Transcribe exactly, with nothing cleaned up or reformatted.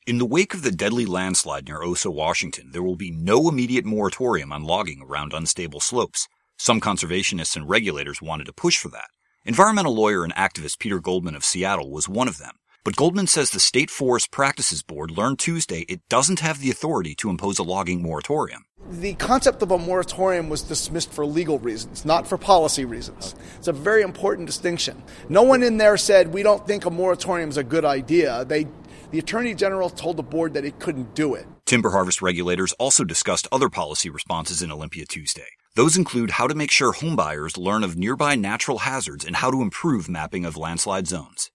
In the wake of the deadly landslide near Oso, Washington, there will be no immediate moratorium on logging around unstable slopes. Some conservationists and regulators wanted to push for that. Environmental lawyer and activist Peter Goldman of Seattle was one of them. But Goldman says the State Forest Practices Board learned Tuesday it doesn't have the authority to impose a logging moratorium. The concept of a moratorium was dismissed for legal reasons, not for policy reasons. It's a very important distinction. No one in there said, we don't think a moratorium is a good idea. They, the Attorney General told the board that it couldn't do it. Timber harvest regulators also discussed other policy responses in Olympia Tuesday. Those include how to make sure homebuyers learn of nearby natural hazards and how to improve mapping of landslide zones.